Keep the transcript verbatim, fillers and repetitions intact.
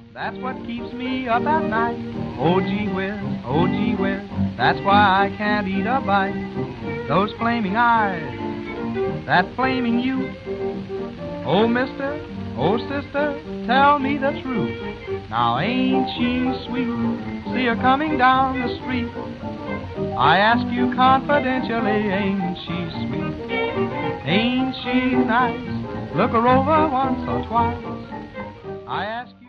That's what keeps me up at night. Oh, gee whiz, oh, gee whiz, that's why I can't eat a bite. Those flaming eyes, that flaming youth. Oh, mister, oh, sister, tell me the truth. Now, ain't she sweet? See her coming down the street. I ask you confidentially, ain't she sweet? Ain't she nice? Look her over once or twice. I ask